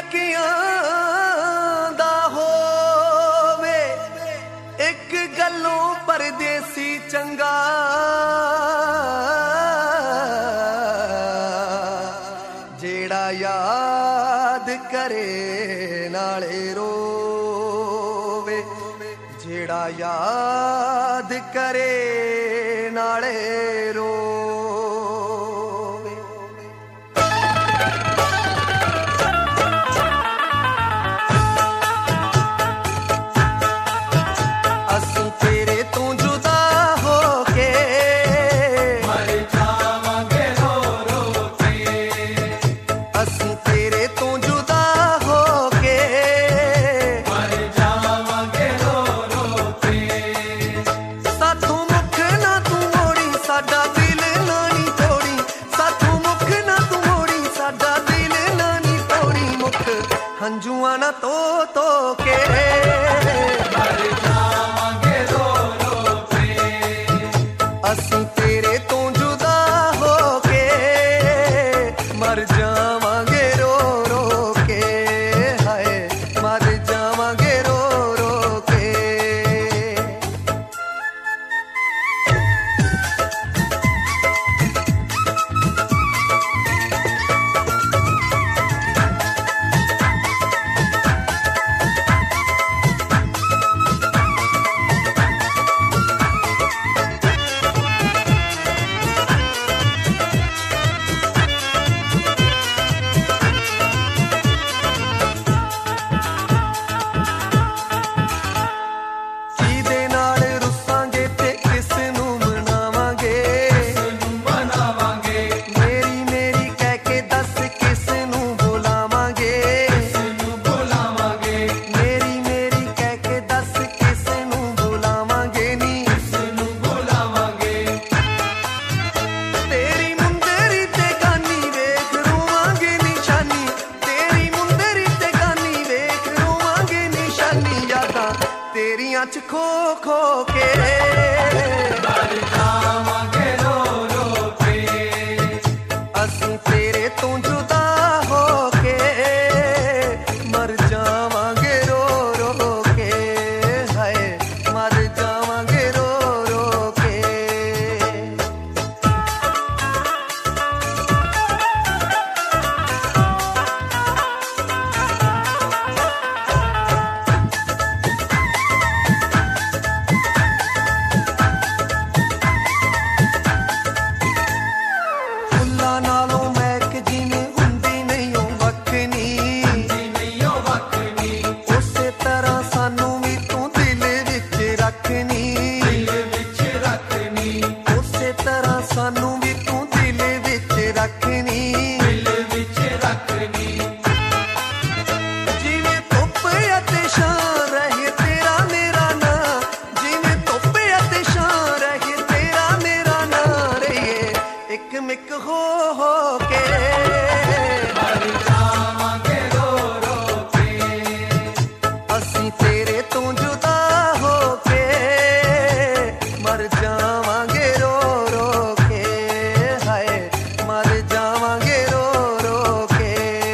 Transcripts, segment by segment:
ਟਕਿਆਂ ਦਾ ਹੋਵੇ, ਇੱਕ ਗੱਲੋਂ ਪਰਦੇਸੀ ਚੰਗਾ, ਜਿਹੜਾ ਯਾਦ ਕਰੇ ਨਾਲੇ ਰੋਵੇ, ਜਿਹੜਾ ਯਾਦ ਕਰੇ ਨਾਲੇ ਰੋਵੇ। ਅਸੀਂ ਤੇਰੇ ਤੋਂ ਜੁਦਾ ਹੋ ਕੇ ਮਰ ਜਾਵਾਂਗੇ ਰੋ ਰੋ ਕੇ, ਅਸੀਂ ਤੇਰੇ ਤੋਂ ਜੁਦਾ ਹੋ ਕੇ ਮਰ ਜਾਵਾਂਗੇ ਰੋ ਰੋ ਕੇ। ਸਾਥੋਂ ਮੁੱਖ ਨਾ ਤੂੰ ਮੋੜੀ, ਸਾਡਾ ਦਿਲ ਨਾ ਨੀ ਤੋੜੀ, ਸਾਥੋਂ ਮੁੱਖ ਨਾ ਤੂੰ ਮੋੜੀ, ਸਾਡਾ ਦਿਲ ਨਾ ਨੀ ਤੋੜੀ, ਮੁੱਖ ਹੰਝੂਆਂ ਨਾ ਧੋ ਕੇ ਮਰ ਜਾਵਾਂਗੇ ਰੋ ਰੋ ਕੇ। ਅਸੀਂ ਤੇਰੇ ਤੋਂ ਜੁਦਾ ਹੋ ਕੇ ਮਰ ਜਾਵਾਂਗੇ ਰੋ ਰੋ ਕੇ, ਹਾਏ ਮਰ ਜਾਵਾਂਗੇ ਰੋ ਰੋ ਕੇ। ਜਿਹਦੇ ਨਾਲ ਰੁੱਸਾਂਗੇ ਤੇ ਕਿਸ ਨੂੰ ਮਨਾਵਾਂਗੇ, ਨੂੰ ਬਣਾਵਾਂਗੇ, ਮੇਰੀ ਮੇਰੀ ਕਹਿ ਕੇ ਦੱਸ ਕਿਸ ਨੂੰ ਬੁਲਾਵਾਂਗੇ, ਨੂੰ ਬੁਲਾਵਾਂਗੇ, ਮੇਰੀ ਮੇਰੀ ਕਹਿ ਕੇ ਦੱਸ ਕਿਸ ਨੂੰ ਬੁਲਾਵਾਂਗੇ ਨੀ, ਨੂੰ ਬੁਲਾਵਾਂਗੇ। ਤੇਰੀ ਮੁੰਦਰੀ ਤੇ ਗਾਨੀ ਵੇਖ ਰੋਵਾਂਗੇ ਨਿਸ਼ਾਨੀ, ਤੇਰੀ ਮੁੰਦਰੀ ਤੇ ਗਾਨੀ ਵੇਖ ਰੋਵਾਂਗੇ ਨਿਸ਼ਾਨੀ, ਯਾਦਾਂ ਤੇਰੀਆਂ ਚ ਖੋ ਖੋ ਕੇ ਮਰ ਜਾਵਾਂਗੇ ਰੋ ਰੋ ਕੇ। ਅਸੀਂ ਤੇਰੇ ਤੋਂ ਜੁਦਾ ਹੋ ਕੇ ਮਰ ਜਾਵਾਂਗੇ ਰੋ ਰੋ ਕੇ, ਹਾਏ ਮਰ ਜਾਵਾਂਗੇ ਰੋ ਰੋ ਕੇ। ਫੁੱਲਾਂ ਨਾਲੋਂ ਮਹਿਕ ਜਿਵੇਂ ਹੁੰਦੀ ਨਹੀਂ ਉਹ ਵੱਖਣੀ, ਨਹੀਂ ਉਹ ਵੱਖਣੀ, ਉਸੇ ਤਰ੍ਹਾਂ ਸਾਨੂੰ ਵੀ ਤੂੰ ਦਿਲ ਵਿੱਚ ਰੱਖਣੀ, ਦਿਲ ਵਿੱਚ ਰੱਖਣੀ, ਉਸੇ ਤਰ੍ਹਾਂ ਸਾਨੂੰ ਵੀ ਤੂੰ ਦਿਲ ਵਿੱਚ ਰੱਖਣੀ। ਦਿਲ ਵਿੱਚ ਰੱਖਣੀ। ਜਿਵੇਂ ਧੁੱਪ ਅਤੇ ਛਾਂ ਰਹੇ ਤੇਰਾ ਮੇਰਾ ਨਾਂ, ਜਿਵੇਂ ਧੁੱਪ ਅਤੇ ਛਾਂ ਰਹੇ ਤੇਰਾ ਮੇਰਾ ਨਾਂ, ਰਹੀਏ ਇੱਕ ਮਿੱਕ ਹੋ ਕੇ ਮਰ ਜਾਵਾਂਗੇ ਰੋ ਰੋ ਕੇ। ਅਸੀਂ ਤੇਰੇ ਤੋਂ ਜੁਦਾ ਹੋ ਕੇ ਮਰ ਜਾਵਾਂਗੇ ਰੋ ਰੋ ਕੇ, ਹਾਏ ਮਰ ਜਾਵਾਂਗੇ ਰੋ ਰੋ ਕੇ।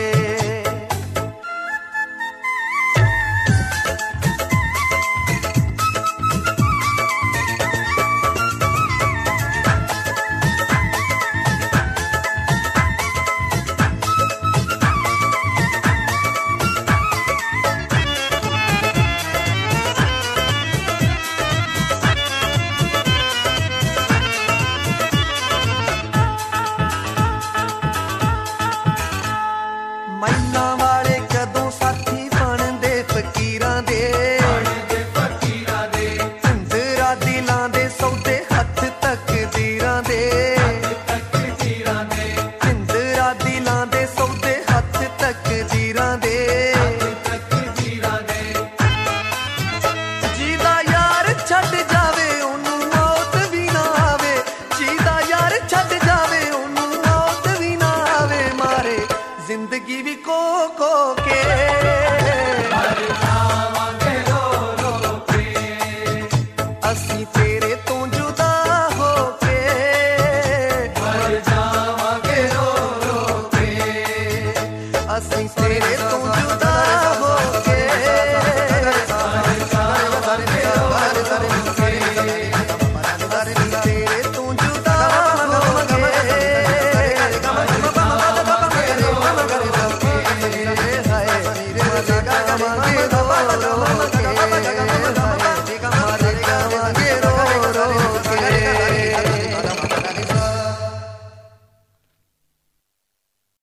ਮਹਿਲਾਂ ਵਾਲੇ ਕਦੋਂ ਸਾਥੀ ਬਣਦੇ ਫਕੀਰਾਂ ਦੇ, ਬਣਦੇ ਫਕੀਰਾਂ ਦੇ, ਝੁੰਦਰਾ ਦਿਲਾਂ ਦੇ ਸੌਦੇ ਹੱਥ ਤਕਦੀਰਾਂ ਦੇ, ਤਕਦੀਰਾਂ ਦੇ, ਝੁੰਦਰਾ ਦਿਲਾਂ ਦੇ ਸੌਦੇ ਹੱਥ ਤਕਦੀਰਾਂ ਦੇ। ਤਕਦੀਰਾਂ ਦੇ। ਜਿਹਦਾ ਯਾਰ ਛੱਡ ਜਾਵੇ ਉਹਨੂੰ ਮੌਤ ਵੀ ਨਾ ਆਵੇ, ਜਿਹਦਾ ਯਾਰ ਛੱਡ ਜਾਵੇ ਉਹਨੂੰ ਮੌਤ ਵੀ ਨਾ ਆਵੇ, ਮਾਰੇ ਜ਼ਿੰਦਗੀ ਵੀ ਕੋ ਕੇ ਮਰ ਜਾਵਾਂਗੇ ਰੋ ਰੋ ਕੇ। ਅਸੀਂ ਤੇਰੇ ਤੋਂ ਜੁਦਾ ਹੋ ਕੇ ਮਰ ਜਾਵਾਂਗੇ ਰੋ ਰੋ ਕੇ। ਅਸੀਂ ਤੇਰੇ ਤੋਂ ਗਾ ਗਾ ਗਾ ਗਾ